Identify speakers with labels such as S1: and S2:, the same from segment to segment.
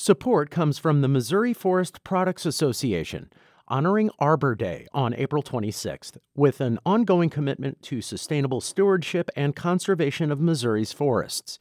S1: Support comes from the Missouri Forest Products Association, honoring Arbor Day on April 26th, with an ongoing commitment to sustainable stewardship and conservation of Missouri's forests.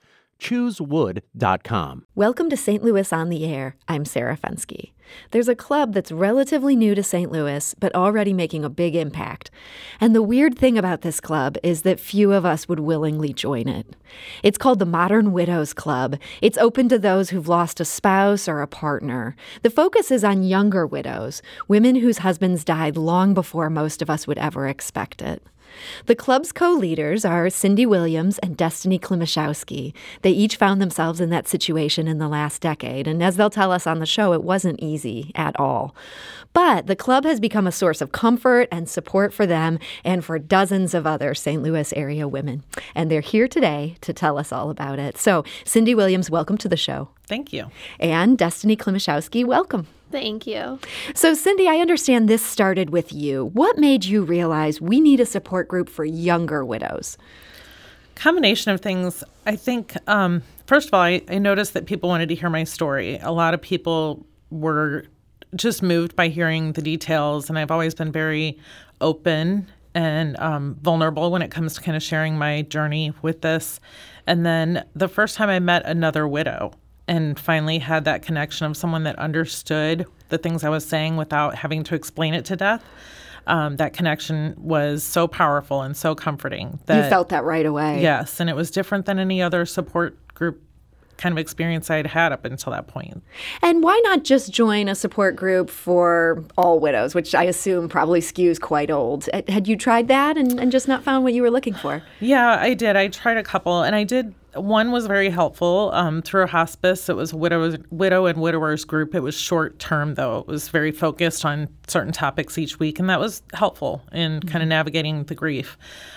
S1: ChooseWood.com.
S2: Welcome to St. Louis on the Air. I'm Sarah Fensky. There's a club that's relatively new to St. Louis, but already making a big impact. And the weird thing about this club is that few of us would willingly join it. It's called the Modern Widows Club. It's open to those who've lost a spouse or a partner. The focus is on younger widows, women whose husbands died long before most of us would ever expect it. The club's co-leaders are Cindy Williams and Destiny Klimaszewski. They each found themselves in that situation in the last decade, and as they'll tell us on the show, it wasn't easy at all. But the club has become a source of comfort and support for them and for dozens of other St. Louis area women. And they're here today to tell us all about it. So, Cindy Williams, welcome to the show.
S3: Thank you.
S2: And Destiny Klimaszewski, welcome.
S4: Thank you.
S2: So, Cindy, I understand this started with you. What made you realize we need a support group for younger widows?
S3: Combination of things. I think, first of all, I noticed that people wanted to hear my story. A lot of people were just moved by hearing the details, and I've always been very open and vulnerable when it comes to kind of sharing my journey with this. And then the first time I met another widow, and finally had that connection of someone that understood the things I was saying without having to explain it to death. That connection was so powerful and so comforting.
S2: You felt that right away.
S3: Yes, and it was different than any other support group kind of experience I'd had up until that point.
S2: And why not just join a support group for all widows, which I assume probably skews quite old? Had you tried that and just not found what you were looking for?
S3: Yeah, I did. I tried a couple, and I did. One was very helpful through a hospice. It was a widow and widowers group. It was short term, though. It was very focused on certain topics each week, and that was helpful in kind of navigating the grief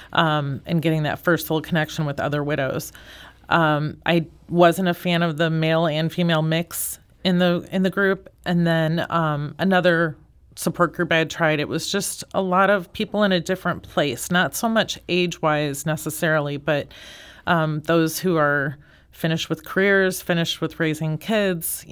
S3: and getting that first full connection with other widows. I wasn't a fan of the male and female mix in the group, and then another support group I had tried. It was just a lot of people in a different place, not so much age-wise necessarily, but those who are finished with careers, finished with raising kids,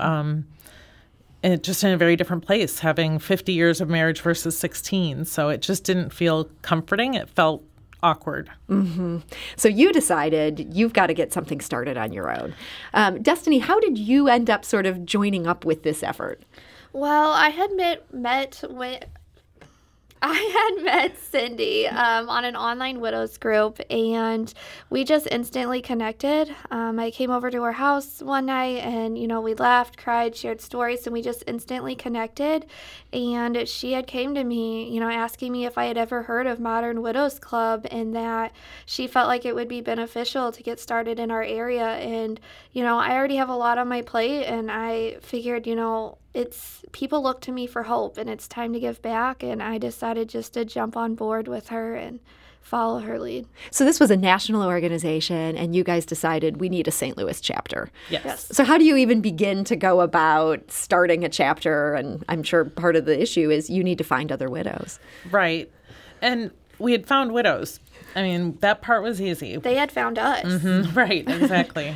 S3: just in a very different place, having 50 years of marriage versus 16. So it just didn't feel comforting. It felt awkward.
S2: Mm-hmm. So you decided you've got to get something started on your own. Destiny, how did you end up sort of joining up with this effort?
S4: Well, I had met Cindy on an online widows group, and we just instantly connected. I came over to her house one night, and, we laughed, cried, shared stories, and we just instantly connected. And she had came to me, asking me if I had ever heard of Modern Widows Club, and that she felt like it would be beneficial to get started in our area. And, I already have a lot on my plate, and I figured, it's people look to me for hope, and it's time to give back, and I decided just to jump on board with her and follow her lead.
S2: So this was a national organization, and you guys decided we need a St. Louis chapter.
S3: Yes.
S2: So how do you even begin to go about starting a chapter? And I'm sure part of the issue is you need to find other widows.
S3: Right. And we had found widows. I mean, that part was easy.
S4: They had found us.
S3: Mm-hmm. Right, exactly.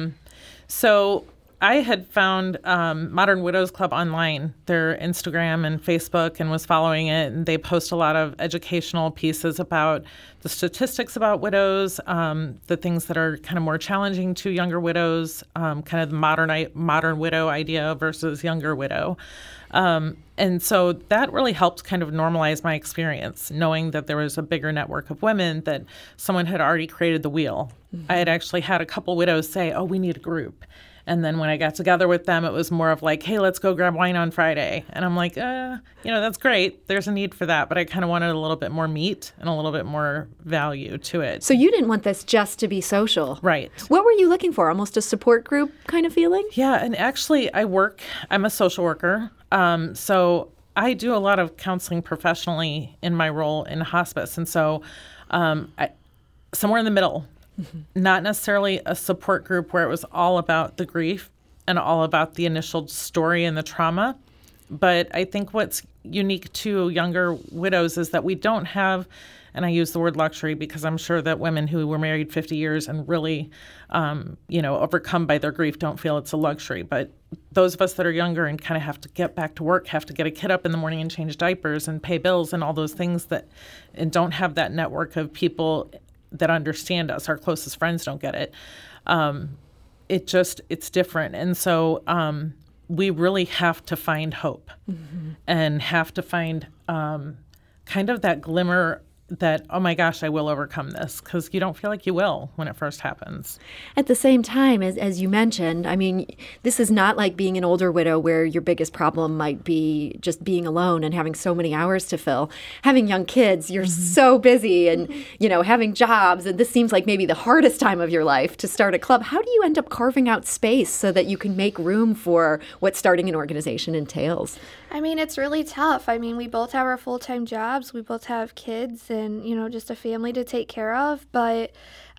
S3: So I had found Modern Widows Club online, their Instagram and Facebook, and was following it. And they post a lot of educational pieces about the statistics about widows, the things that are kind of more challenging to younger widows, kind of the modern widow idea versus younger widow. And so that really helped kind of normalize my experience, knowing that there was a bigger network of women, that someone had already created the wheel. Mm-hmm. I had actually had a couple widows say, oh, we need a group. And then when I got together with them, it was more of like, hey, let's go grab wine on Friday. And I'm like, that's great. There's a need for that. But I kind of wanted a little bit more meat and a little bit more value to it.
S2: So you didn't want this just to be social.
S3: Right.
S2: What were you looking for? Almost a support group kind of feeling? Yeah.
S3: And actually, I'm a social worker. So I do a lot of counseling professionally in my role in hospice. And so somewhere in the middle. Mm-hmm. Not necessarily a support group where it was all about the grief and all about the initial story and the trauma. But I think what's unique to younger widows is that we don't have, and I use the word luxury because I'm sure that women who were married 50 years and really, overcome by their grief don't feel it's a luxury. But those of us that are younger and kind of have to get back to work, have to get a kid up in the morning and change diapers and pay bills and all those things and don't have that network of people that understand us. Our closest friends don't get it. It's different. And so we really have to find hope and have to find kind of that glimmer that, oh my gosh, I will overcome this, because you don't feel like you will when it first happens.
S2: At the same time, as you mentioned, I mean, this is not like being an older widow where your biggest problem might be just being alone and having so many hours to fill. Having young kids, you're so busy and, having jobs, and this seems like maybe the hardest time of your life to start a club. How do you end up carving out space so that you can make room for what starting an organization entails?
S4: I mean, it's really tough. I mean, we both have our full-time jobs. We both have kids and, just a family to take care of. But,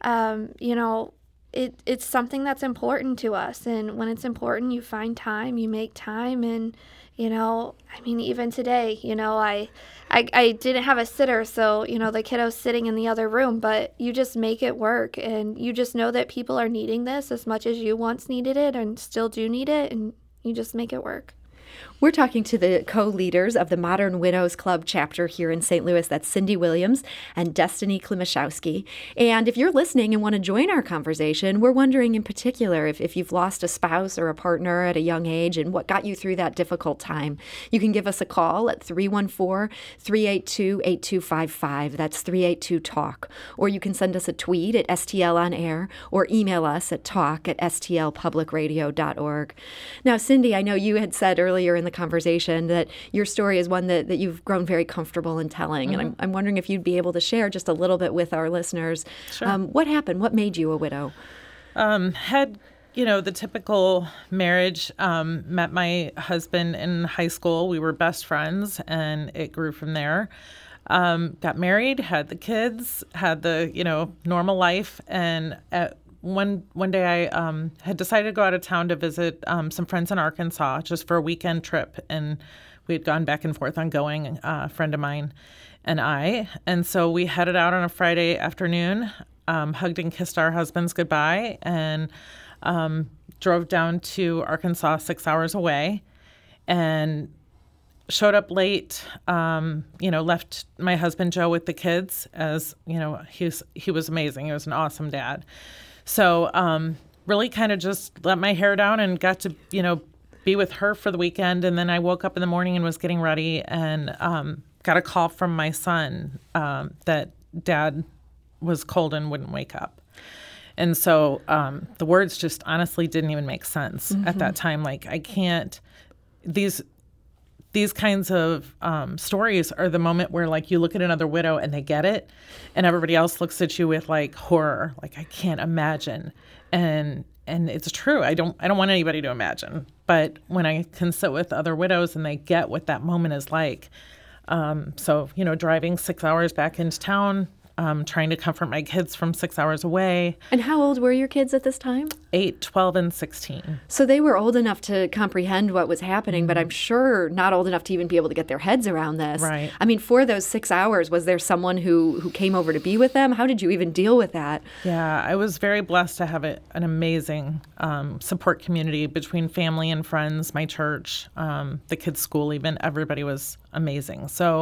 S4: it's something that's important to us. And when it's important, you find time, you make time. And, even today, I didn't have a sitter. So, the kiddo's sitting in the other room. But you just make it work. And you just know that people are needing this as much as you once needed it and still do need it. And you just make it work.
S2: We're talking to the co-leaders of the Modern Widows Club chapter here in St. Louis. That's Cindy Williams and Destiny Klimaszewski. And if you're listening and want to join our conversation, we're wondering in particular if you've lost a spouse or a partner at a young age and what got you through that difficult time. You can give us a call at 314-382-8255. That's 382-TALK. Or you can send us a tweet at STL On Air or email us at talk@stlpublicradio.org. Now, Cindy, I know you had said earlier in the conversation that your story is one that you've grown very comfortable in telling. And I'm wondering if you'd be able to share just a little bit with our listeners.
S3: Sure.
S2: What happened? What made you a widow?
S3: Had the typical marriage. Met my husband in high school. We were best friends, and it grew from there. Got married, had the kids, had the normal life, and one day I had decided to go out of town to visit some friends in Arkansas just for a weekend trip, and we had gone back and forth on going, a friend of mine and I. And so we headed out on a Friday afternoon, hugged and kissed our husbands goodbye, and drove down to Arkansas 6 hours away, and showed up late, left my husband Joe with the kids, as, he was amazing. He was an awesome dad. So really kind of just let my hair down and got to, be with her for the weekend. And then I woke up in the morning and was getting ready and got a call from my son that Dad was cold and wouldn't wake up. And so the words just honestly didn't even make sense at that time. Like, I can't, these kinds of stories are the moment where, like, you look at another widow and they get it, and everybody else looks at you with, like, horror. Like, I can't imagine. And it's true. I don't want anybody to imagine. But when I can sit with other widows and they get what that moment is like, driving 6 hours back into town, trying to comfort my kids from 6 hours away.
S2: And how old were your kids at this time?
S3: 8, 12, and 16.
S2: So they were old enough to comprehend what was happening, but I'm sure not old enough to even be able to get their heads around this.
S3: Right.
S2: I mean, for those 6 hours, was there someone who came over to be with them? How did you even deal with that?
S3: Yeah, I was very blessed to have an amazing support community between family and friends, my church, the kids' school even. Everybody was amazing. So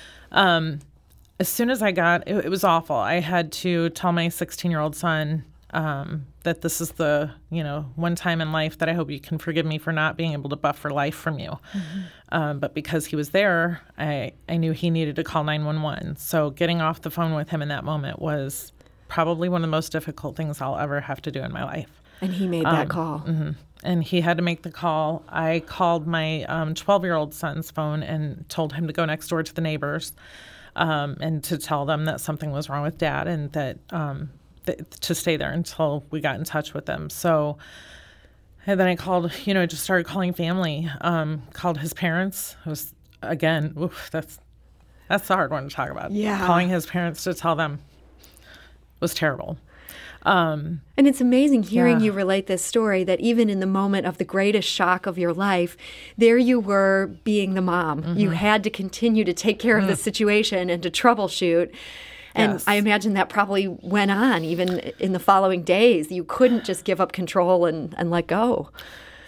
S3: as soon as I got, it was awful. I had to tell my 16-year-old son that this is the, one time in life that I hope you can forgive me for not being able to buffer life from you. But because he was there, I knew he needed to call 911. So getting off the phone with him in that moment was probably one of the most difficult things I'll ever have to do in my life.
S2: And he made that call.
S3: And he had to make the call. I called my 12-year-old son's phone and told him to go next door to the neighbors. And to tell them that something was wrong with Dad, and that to stay there until we got in touch with them. So, and then I called, just started calling family, called his parents. It was, again, that's a hard one to talk about.
S2: Yeah.
S3: Calling his parents to tell them was terrible.
S2: And it's amazing hearing you relate this story, that even in the moment of the greatest shock of your life, there you were being the mom. You had to continue to take care of the situation and to troubleshoot. And
S3: Yes.
S2: I imagine that probably went on even in the following days. You couldn't just give up control and let go.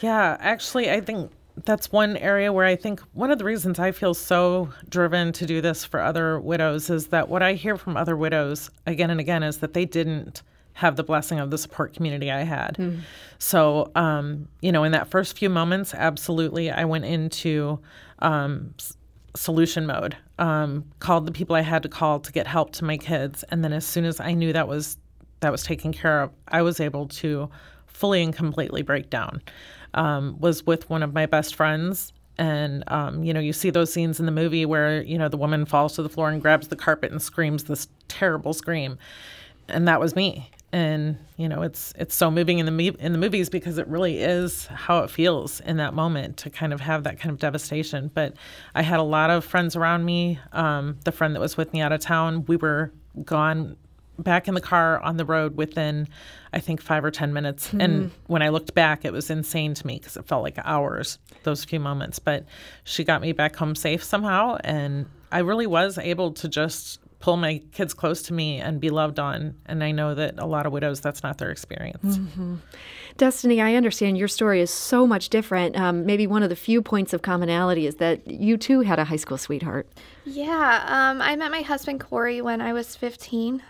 S3: Yeah, actually, I think that's one area where I think one of the reasons I feel so driven to do this for other widows is that what I hear from other widows again and again is that they didn't have the blessing of the support community I had. So, in that first few moments, absolutely, I went into solution mode, called the people I had to call to get help to my kids. And then as soon as I knew that was taken care of, I was able to fully and completely break down. Was with one of my best friends. And, you see those scenes in the movie where, the woman falls to the floor and grabs the carpet and screams this terrible scream. And that was me. And, it's so moving in the movies because it really is how it feels in that moment to kind of have that kind of devastation. But I had a lot of friends around me. The friend that was with me out of town, we were gone back in the car on the road within, I think, 5 or 10 minutes. And when I looked back, it was insane to me because it felt like hours, those few moments. But she got me back home safe somehow. And I really was able to just pull my kids close to me and be loved on. And I know that a lot of widows, that's not their experience.
S2: Destiny, I understand your story is so much different. Maybe one of the few points of commonality is that you too had a high school sweetheart.
S4: Yeah, I met my husband Corey when I was 15.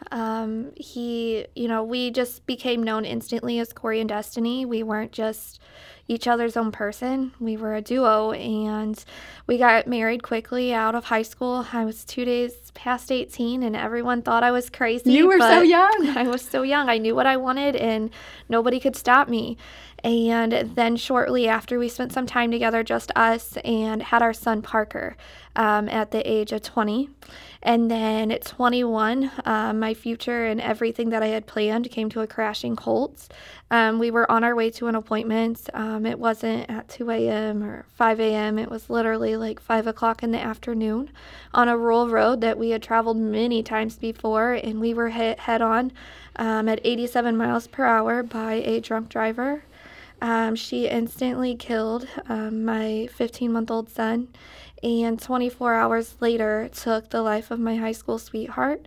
S4: We just became known instantly as Corey and Destiny. We weren't just each other's own person. We were a duo, and we got married quickly out of high school. I was 2 days past 18, and everyone thought I was crazy.
S2: You were so young.
S4: I was so young. I knew what I wanted, and nobody could stop me. And then shortly after, we spent some time together, just us, and had our son Parker at the age of 20. And then at 21, my future and everything that I had planned came to a crashing halt. We were on our way to an appointment. It wasn't at 2 a.m. or 5 a.m. It was literally like 5 o'clock in the afternoon on a rural road that we had traveled many times before, and we were hit head-on at 87 miles per hour by a drunk driver. She instantly killed my 15-month-old son, and 24 hours later took the life of my high school sweetheart.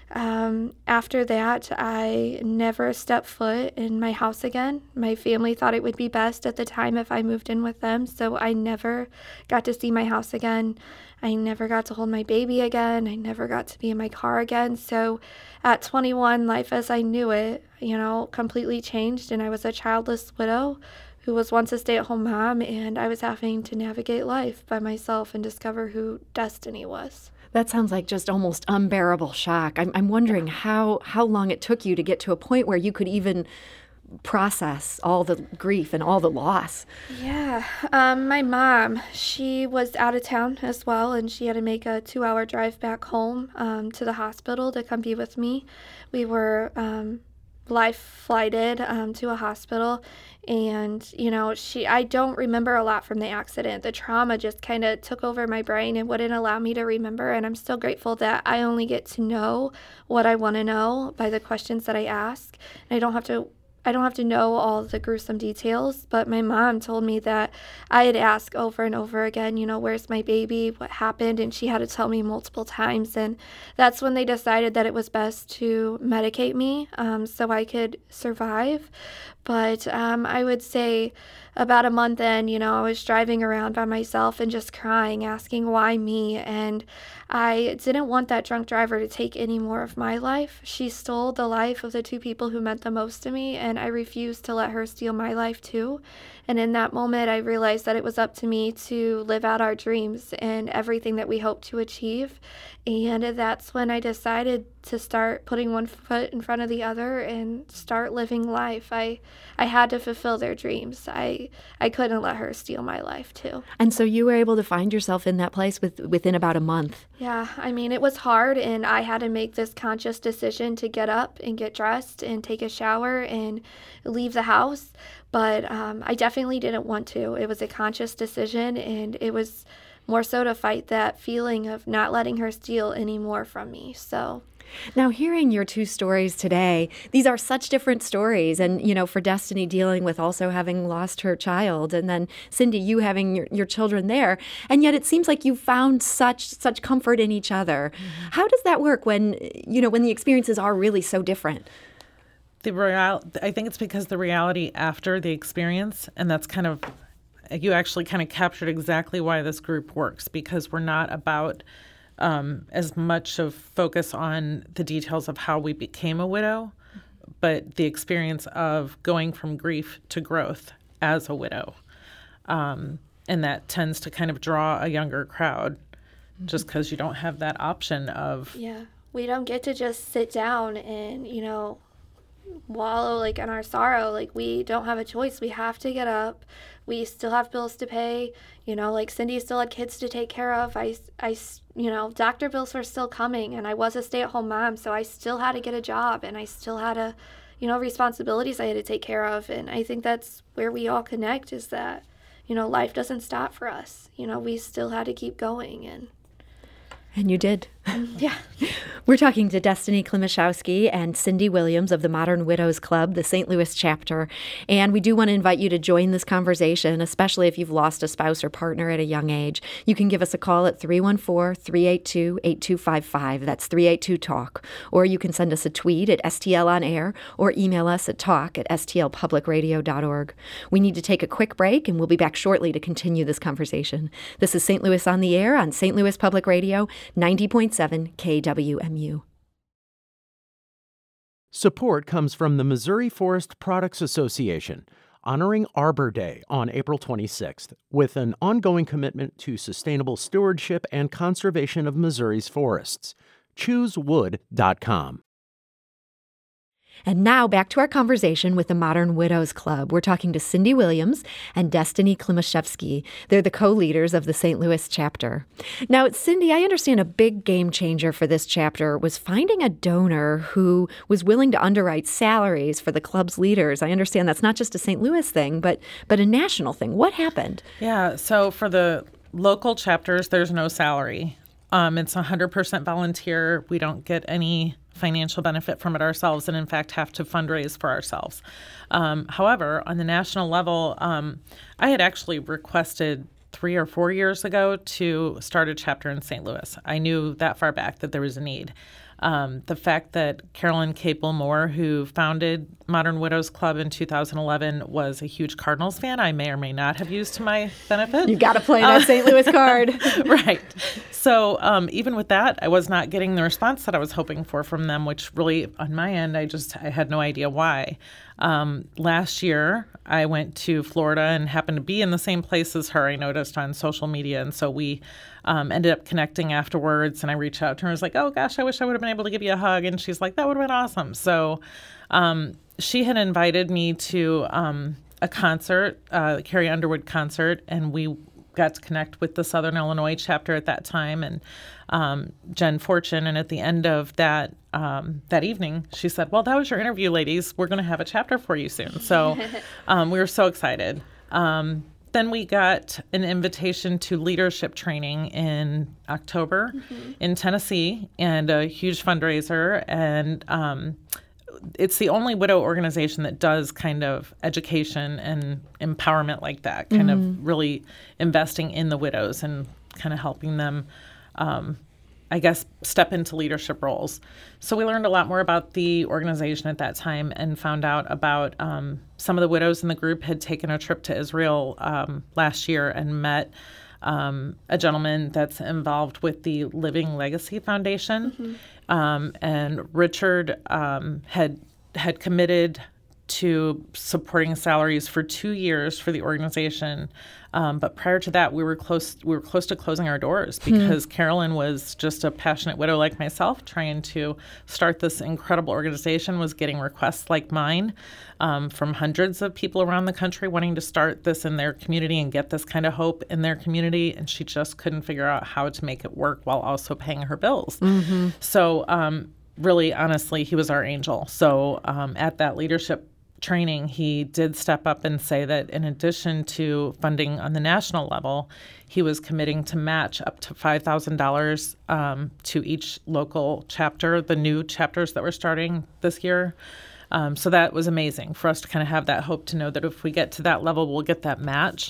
S4: After that, I never stepped foot in my house again. My family thought it would be best at the time if I moved in with them, so I never got to see my house again. I never got to hold my baby again. I never got to be in my car again. So at 21, life as I knew it, completely changed, and I was a childless widow who was once a stay-at-home mom, and I was having to navigate life by myself and discover who Destiny was.
S2: That sounds like just almost unbearable shock. I'm wondering how long it took you to get to a point where you could even process all the grief and all the loss.
S4: Yeah. My mom, she was out of town as well, and she had to make a 2-hour drive back home to the hospital to come be with me. We were life flighted to a hospital, and I don't remember a lot from the accident. The trauma just kind of took over my brain and wouldn't allow me to remember, and I'm still grateful that I only get to know what I want to know by the questions that I ask, and I don't have to know all the gruesome details. But my mom told me that I had asked over and over again, where's my baby, what happened, and she had to tell me multiple times. And that's when they decided that it was best to medicate me so I could survive. But I would say about a month in, I was driving around by myself and just crying, asking why me. And I didn't want that drunk driver to take any more of my life. She stole the life of the two people who meant the most to me, and I refused to let her steal my life too. And in that moment, I realized that it was up to me to live out our dreams and everything that we hoped to achieve. And that's when I decided to start putting one foot in front of the other and start living life. I had to fulfill their dreams. I couldn't let her steal my life too.
S2: And so you were able to find yourself in that place within about a month.
S4: Yeah, it was hard, and I had to make this conscious decision to get up and get dressed and take a shower and leave the house. But I definitely didn't want to. It was a conscious decision, and it was more so to fight that feeling of not letting her steal any more from me. So
S2: now, hearing your two stories today, these are such different stories. And, for Destiny dealing with also having lost her child, and then Cindy, you having your children there. And yet it seems like you found such comfort in each other. Mm-hmm. How does that work when the experiences are really so different?
S3: I think it's because the reality after the experience, and that's kind of, you actually kind of captured exactly why this group works, because we're not about as much of focus on the details of how we became a widow, but the experience of going from grief to growth as a widow. And that tends to kind of draw a younger crowd just because you don't have that option of...
S4: Yeah, we don't get to just sit down and, wallow like in our sorrow. Like, we don't have a choice. We have to get up. We still have bills to pay. Like Cindy still had kids to take care of. I doctor bills were still coming, and I was a stay-at-home mom, so I still had to get a job, and I still had responsibilities I had to take care of. And I think that's where we all connect, is that, life doesn't stop for us. We still had to keep going.
S2: And you did.
S4: Yeah.
S2: We're talking to Destiny Klimaszewski and Cindy Williams of the Modern Widows Club, the St. Louis chapter. And we do want to invite you to join this conversation, especially if you've lost a spouse or partner at a young age. You can give us a call at 314-382-8255. That's 382-TALK. Or you can send us a tweet at STL On Air or email us at talk@stlpublicradio.org. We need to take a quick break, and we'll be back shortly to continue this conversation. This is St. Louis on the Air on St. Louis Public Radio, 90.7 KWMU.
S1: Support comes from the Missouri Forest Products Association, honoring Arbor Day on April 26th, with an ongoing commitment to sustainable stewardship and conservation of Missouri's forests. ChooseWood.com.
S2: And now back to our conversation with the Modern Widows Club. We're talking to Cindy Williams and Destiny Klimaszewski. They're the co-leaders of the St. Louis chapter. Now, Cindy, I understand a big game changer for this chapter was finding a donor who was willing to underwrite salaries for the club's leaders. I understand that's not just a St. Louis thing, but a national thing. What happened?
S3: Yeah, so for the local chapters, there's no salary. It's 100% volunteer. We don't get any financial benefit from it ourselves, and in fact have to fundraise for ourselves. However, on the national level, I had actually requested 3 or 4 years ago to start a chapter in St. Louis. I knew that far back that there was a need. The fact that Carolyn Capel Moore, who founded Modern Widows Club in 2011, was a huge Cardinals fan, I may or may not have used to my benefit.
S2: You got to play that St. Louis card.
S3: Right. So even with that, I was not getting the response that I was hoping for from them, which really, on my end, I had no idea why. Last year, I went to Florida and happened to be in the same place as her, I noticed on social media. And so we ended up connecting afterwards, and I reached out to her and was like, oh, gosh, I wish I would have been able to give you a hug. And she's like, that would have been awesome. So she had invited me to a concert, the Carrie Underwood concert, and we got to connect with the Southern Illinois chapter at that time, and Jen Fortune. And at the end of that evening, she said, well, that was your interview, ladies. We're going to have a chapter for you soon. So we were so excited. Then we got an invitation to leadership training in October in Tennessee, and a huge fundraiser. And it's the only widow organization that does kind of education and empowerment like that, kind of really investing in the widows and kind of helping them, step into leadership roles. So we learned a lot more about the organization at that time and found out about some of the widows in the group had taken a trip to Israel last year and met a gentleman that's involved with the Living Legacy Foundation. And Richard had committed to supporting salaries for 2 years for the organization. But prior to that, we were close to closing our doors because Carolyn was just a passionate widow like myself, trying to start this incredible organization, was getting requests like mine from hundreds of people around the country wanting to start this in their community and get this kind of hope in their community. And she just couldn't figure out how to make it work while also paying her bills. So really, honestly, he was our angel. So at that leadership training, he did step up and say that in addition to funding on the national level, he was committing to match up to $5,000 to each local chapter, the new chapters that we're starting this year. So that was amazing for us to kind of have that hope to know that if we get to that level, we'll get that match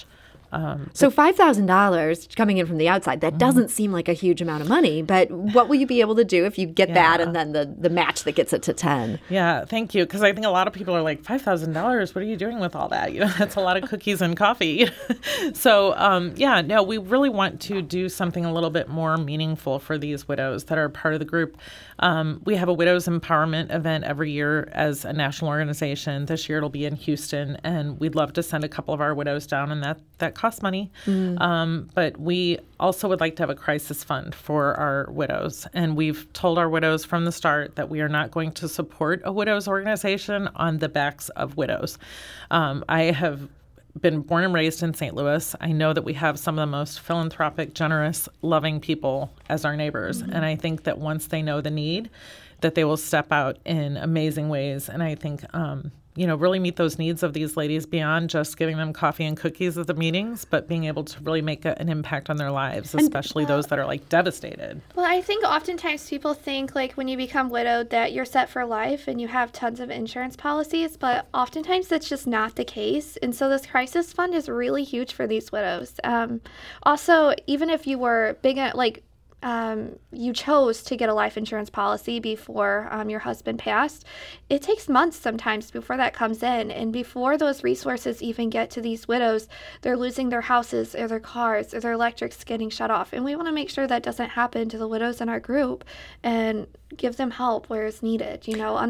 S2: So $5,000 coming in from the outside, that doesn't seem like a huge amount of money, but what will you be able to do if you get that and then the match that gets it to 10?
S3: Yeah, thank you. Because I think a lot of people are like, $5,000, what are you doing with all that? That's a lot of cookies and coffee. So, we really want to do something a little bit more meaningful for these widows that are part of the group. We have a Widows Empowerment event every year as a national organization. This year it'll be in Houston, and we'd love to send a couple of our widows down, and that costs money. But we also would like to have a crisis fund for our widows. And we've told our widows from the start that we are not going to support a widows organization on the backs of widows. I have been born and raised in St. Louis. I know that we have some of the most philanthropic, generous, loving people as our neighbors. And I think that once they know the need, that they will step out in amazing ways. And I think, really meet those needs of these ladies beyond just giving them coffee and cookies at the meetings, but being able to really make an impact on their lives, especially those that are devastated.
S4: Well, I think oftentimes people think when you become widowed that you're set for life and you have tons of insurance policies, but oftentimes that's just not the case. And so this crisis fund is really huge for these widows. Also, even if you were big, you chose to get a life insurance policy before your husband passed, it takes months sometimes before that comes in. And before those resources even get to these widows, they're losing their houses or their cars or their electrics getting shut off. And we want to make sure that doesn't happen to the widows in our group and give them help where it's needed.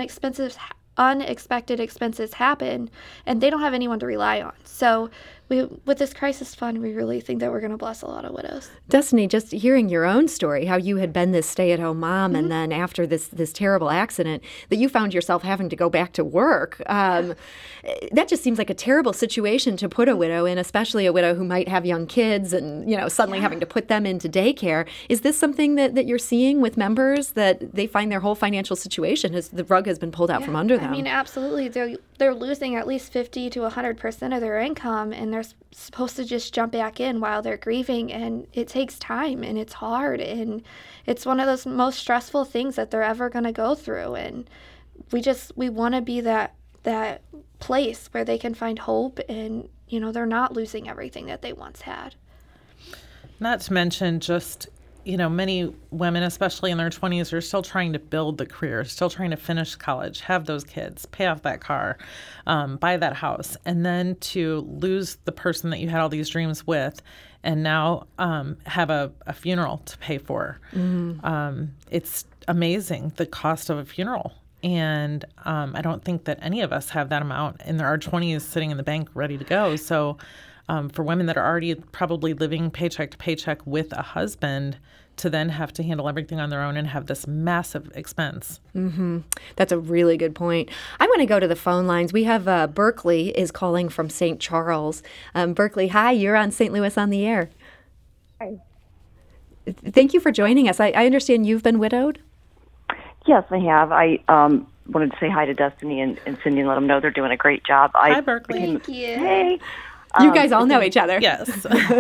S4: Unexpected expenses happen, and they don't have anyone to rely on. So with this crisis fund, we really think that we're going to bless a lot of widows.
S2: Destiny, just hearing your own story, how you had been this stay-at-home mom, and then after this terrible accident, that you found yourself having to go back to work. That just seems like a terrible situation to put a widow in, especially a widow who might have young kids and, suddenly having to put them into daycare. Is this something that you're seeing with members, that they find their whole financial situation, the rug has been pulled out from under them?
S4: I mean, absolutely. They're losing at least 50 to 100% of their income, and they're supposed to just jump back in while they're grieving, and it takes time, and it's hard, and it's one of those most stressful things that they're ever going to go through. And we want to be that place where they can find hope, and they're not losing everything that they once had.
S3: Not to mention just many women, especially in their 20s, are still trying to build the career, still trying to finish college, have those kids, pay off that car, buy that house, and then to lose the person that you had all these dreams with and now have a funeral to pay for. It's amazing, the cost of a funeral. And I don't think that any of us have that amount in our 20s sitting in the bank ready to go. So for women that are already probably living paycheck to paycheck with a husband, to then have to handle everything on their own and have this massive expense. That's
S2: a really good point. I want to go to the phone lines. We have Berkeley is calling from St. Charles. Berkeley, hi, you're on St. Louis on the Air.
S5: Hi.
S2: Thank you for joining us. I understand you've been widowed?
S5: Yes, I have. I wanted to say hi to Destiny and Cindy and let them know they're doing a great job.
S3: Hi, Berkeley.
S4: Thank you.
S5: Hey.
S2: You guys all know each other.
S3: Yes.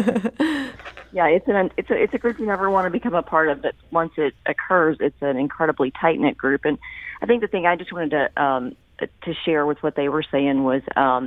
S5: Yeah, it's a group you never want to become a part of, but once it occurs, it's an incredibly tight-knit group. And I think the thing I just wanted to share with what they were saying was,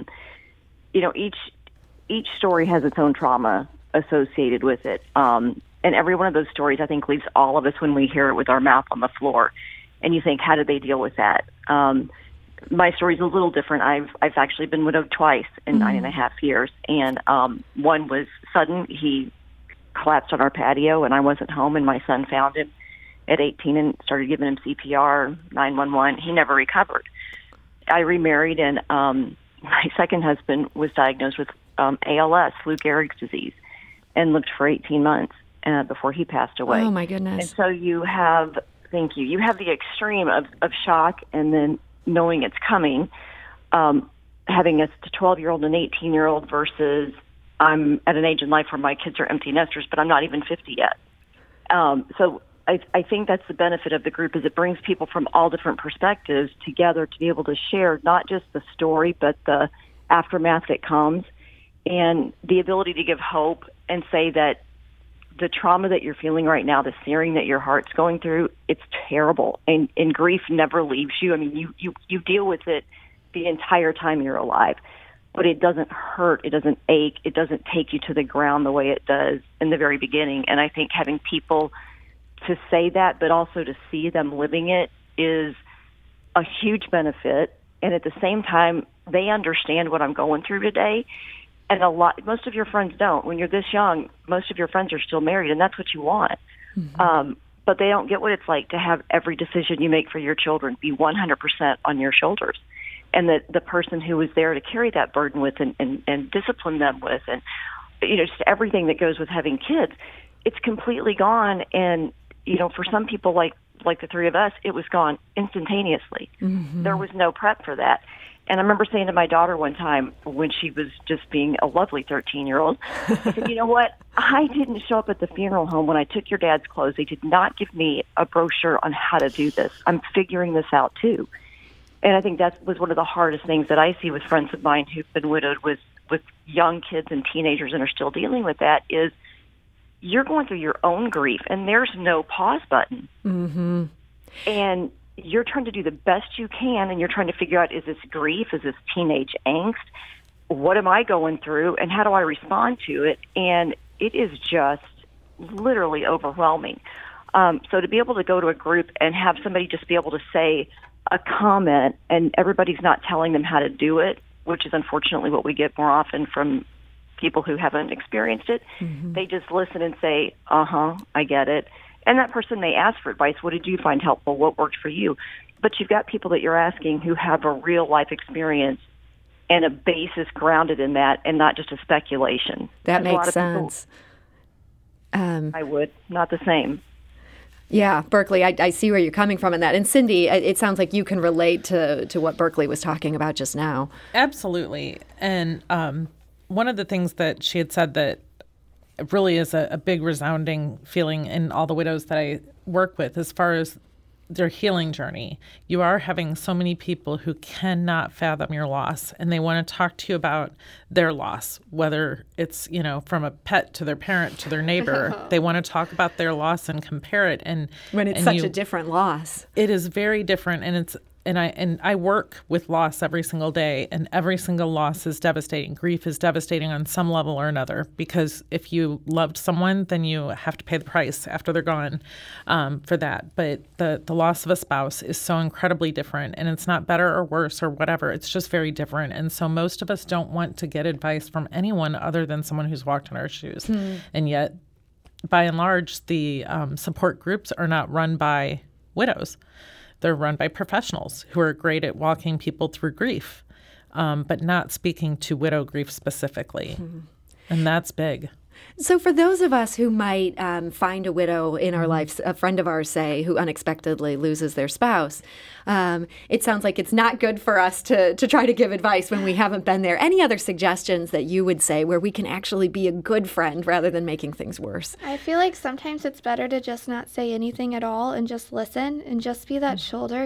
S5: each story has its own trauma associated with it. And every one of those stories, I think, leaves all of us when we hear it with our mouth on the floor. And you think, how did they deal with that? My story's a little different. I've actually been widowed twice in 9.5 years. And one was sudden. He collapsed on our patio, and I wasn't home, and my son found him at 18 and started giving him CPR, 911. He never recovered. I remarried, and my second husband was diagnosed with ALS, Lou Gehrig's disease, and lived for 18 months before he passed away.
S2: Oh, my goodness.
S5: And so you have the extreme of shock, and then knowing it's coming, having a 12-year-old and 18-year-old versus I'm at an age in life where my kids are empty nesters, but I'm not even 50 yet. So I think that's the benefit of the group, is it brings people from all different perspectives together to be able to share not just the story, but the aftermath that comes, and the ability to give hope and say that the trauma that you're feeling right now, the searing that your heart's going through, it's terrible. And grief never leaves you. I mean, you deal with it the entire time you're alive. but it doesn't hurt, it doesn't ache, it doesn't take you to the ground the way it does in the very beginning. And I think having people to say that, but also to see them living it, is a huge benefit. And at the same time, they understand what I'm going through today. And most of your friends don't. When you're this young, most of your friends are still married, and that's what you want. Mm-hmm. But they don't get what it's like to have every decision you make for your children be 100% on your shoulders. And that the person who was there to carry that burden with and discipline them with, and just everything that goes with having kids, it's completely gone. And for some people like the three of us, it was gone instantaneously. Mm-hmm. There was no prep for that. And I remember saying to my daughter one time when she was just being a lovely 13-year-old, I said, you know what? I didn't show up at the funeral home when I took your dad's clothes. They did not give me a brochure on how to do this. I'm figuring this out too. And I think that was one of the hardest things that I see with friends of mine who've been widowed with young kids and teenagers and are still dealing with that, is you're going through your own grief, and there's no pause button. Mm-hmm. And you're trying to do the best you can, and you're trying to figure out, is this grief? Is this teenage angst? What am I going through, and how do I respond to it? And it is just literally overwhelming. So to be able to go to a group and have somebody just be able to say a comment, and everybody's not telling them how to do it, which is unfortunately what we get more often from people who haven't experienced it. Mm-hmm. They just listen and say, I get it. And that person may ask for advice. What did you find helpful? What worked for you? But you've got people that you're asking who have a real life experience and a basis grounded in that, and not just a speculation.
S2: That makes sense.
S5: I would. Not the same.
S2: Yeah, Berkeley, I see where you're coming from in that. And Cindy, it sounds like you can relate to what Berkeley was talking about just now.
S3: Absolutely. And one of the things that she had said that really is a big resounding feeling in all the widows that I work with as far as their healing journey. You are having so many people who cannot fathom your loss, and they want to talk to you about their loss, whether it's, from a pet to their parent to their neighbor. They want to talk about their loss and compare it. And
S2: when it's such a different loss.
S3: It is very different, and I work with loss every single day, and every single loss is devastating. Grief is devastating on some level or another, because if you loved someone, then you have to pay the price after they're gone for that. But the loss of a spouse is so incredibly different, and it's not better or worse or whatever. It's just very different. And so most of us don't want to get advice from anyone other than someone who's walked in our shoes. And yet, by and large, the support groups are not run by widows. They're run by professionals who are great at walking people through grief, but not speaking to widow grief specifically. Mm-hmm. And that's big.
S2: So for those of us who might find a widow in our lives, a friend of ours, say, who unexpectedly loses their spouse, it sounds like it's not good for us to try to give advice when we haven't been there. Any other suggestions that you would say where we can actually be a good friend rather than making things worse?
S4: I feel like sometimes it's better to just not say anything at all and just listen and just be that shoulder,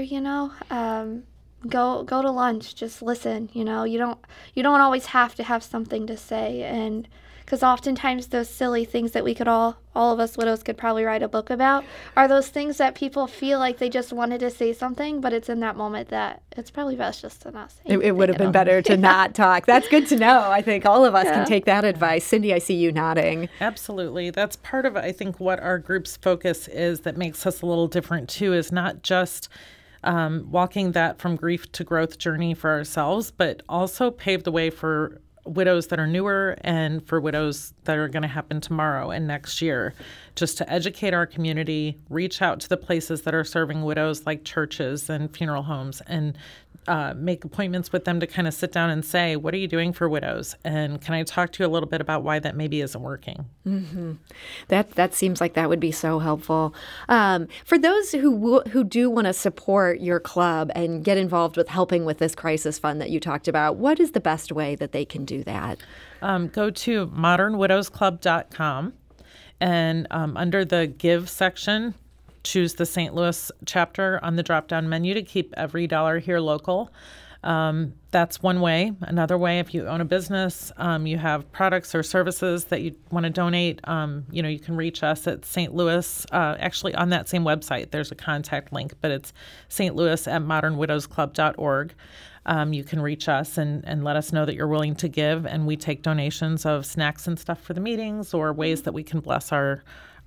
S4: Go to lunch, just listen, You don't always have to have something to say, and because oftentimes those silly things that we could all of us widows could probably write a book about are those things that people feel like they just wanted to say something, but it's in that moment that it's probably best just to not say anything.
S2: It would have been better to not talk. That's good to know. I think all of us can take that advice. Cindy, I see you nodding.
S3: Absolutely. That's part of, I think, what our group's focus is that makes us a little different, too, is not just walking that from grief to growth journey for ourselves, but also pave the way for widows that are newer and for widows that are going to happen tomorrow and next year, just to educate our community, reach out to the places that are serving widows like churches and funeral homes, and make appointments with them to kind of sit down and say, what are you doing for widows? And can I talk to you a little bit about why that maybe isn't working?
S2: Mm-hmm. That seems like that would be so helpful. For those who do want to support your club and get involved with helping with this crisis fund that you talked about, what is the best way that they can do that?
S3: Go to modernwidowsclub.com, and under the Give section, choose the St. Louis chapter on the drop-down menu to keep every dollar here local. That's one way. Another way, if you own a business, you have products or services that you want to donate, you can reach us at St. Louis. Actually, on that same website, there's a contact link, but it's St. Louis at modernwidowsclub.org. You can reach us and let us know that you're willing to give, and we take donations of snacks and stuff for the meetings or ways that we can bless our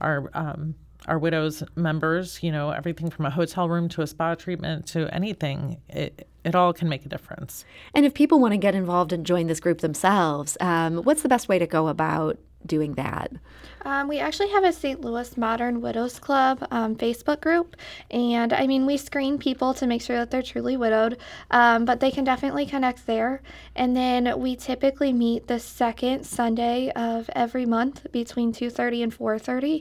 S3: widows members, everything from a hotel room to a spa treatment to anything. It all can make a difference.
S2: And if people want to get involved and join this group themselves, what's the best way to go about doing that?
S4: We actually have a St. Louis Modern Widows Club Facebook group, and we screen people to make sure that they're truly widowed, but they can definitely connect there. And then we typically meet the second Sunday of every month between 2:30 and 4:30.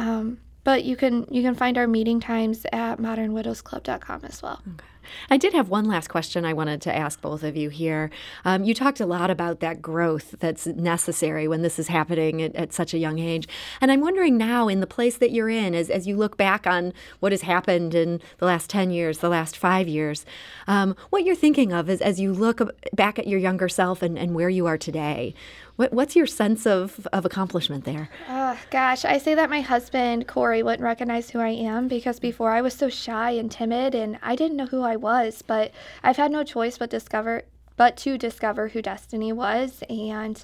S4: But you can find our meeting times at modernwidowsclub.com as well.
S2: Okay. I did have one last question I wanted to ask both of you here. You talked a lot about that growth that's necessary when this is happening at such a young age. And I'm wondering now, in the place that you're in, as you look back on what has happened in the last 10 years, the last 5 years, what you're thinking of as you look back at your younger self and where you are today. What's your sense of accomplishment there?
S4: Gosh, I say that my husband, Corey, wouldn't recognize who I am because before I was so shy and timid and I didn't know who I was, but I've had no choice but to discover who Destiny was. And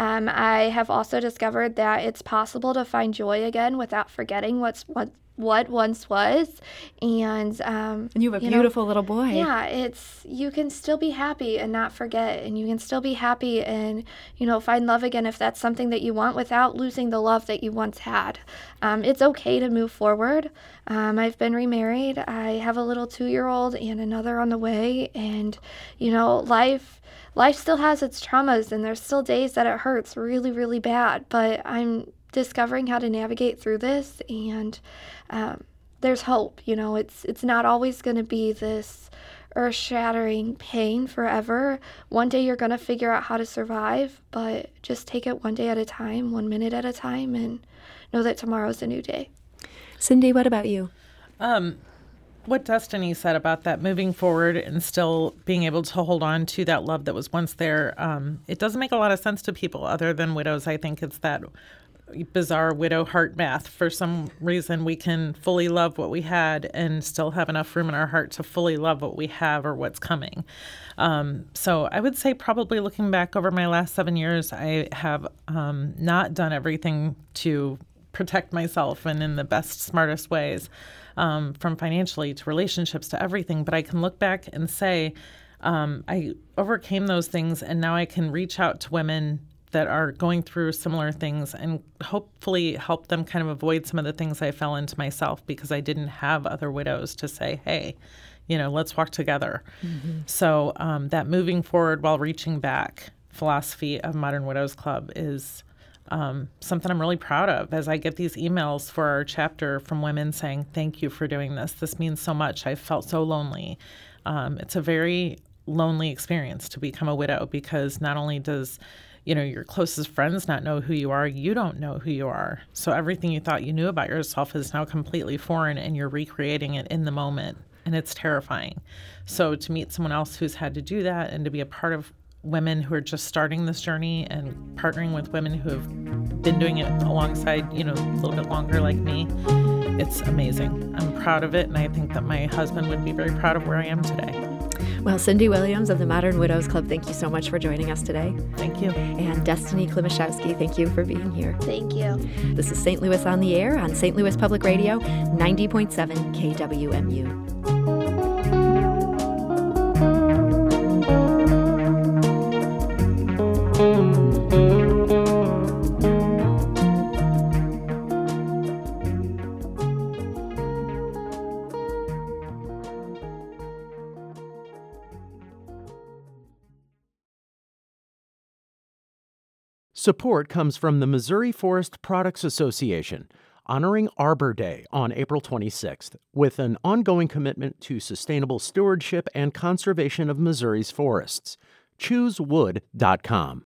S4: I have also discovered that it's possible to find joy again without forgetting what once was. And
S2: you have a beautiful little boy.
S4: Yeah, you can still be happy and not forget, and you can still be happy and find love again if that's something that you want without losing the love that you once had. It's okay to move forward. I've been remarried. I have a little 2-year-old and another on the way, and life still has its traumas, and there's still days that it hurts really, really bad, but I'm discovering how to navigate through this, and there's hope. It's not always going to be this earth-shattering pain forever. One day you're going to figure out how to survive, but just take it one day at a time, 1 minute at a time, and know that tomorrow's a new day.
S2: Cindy, what about you?
S3: What Destiny said about that moving forward and still being able to hold on to that love that was once there, it doesn't make a lot of sense to people other than widows. I think it's that bizarre widow heart math. For some reason, we can fully love what we had and still have enough room in our heart to fully love what we have or what's coming. So I would say probably looking back over my last 7 years, I have not done everything to protect myself and in the best, smartest ways, from financially to relationships to everything. But I can look back and say I overcame those things, and now I can reach out to women that are going through similar things and hopefully help them kind of avoid some of the things I fell into myself because I didn't have other widows to say, hey, let's walk together. Mm-hmm. So that moving forward while reaching back philosophy of Modern Widows Club is something I'm really proud of. As I get these emails for our chapter from women saying, thank you for doing this. This means so much. I felt so lonely. It's a very lonely experience to become a widow because not only does your closest friends not know who you are, you don't know who you are. So everything you thought you knew about yourself is now completely foreign, and you're recreating it in the moment, and it's terrifying. So to meet someone else who's had to do that and to be a part of women who are just starting this journey and partnering with women who have been doing it alongside, a little bit longer like me, it's amazing. I'm proud of it, and I think that my husband would be very proud of where I am today.
S2: Well, Cindy Williams of the Modern Widows Club, thank you so much for joining us today.
S3: Thank you.
S2: And Destiny Klimaszewski, thank you for being here.
S4: Thank you.
S2: This is St. Louis on the Air on St. Louis Public Radio, 90.7 KWMU.
S1: Support comes from the Missouri Forest Products Association, honoring Arbor Day on April 26th, with an ongoing commitment to sustainable stewardship and conservation of Missouri's forests. ChooseWood.com.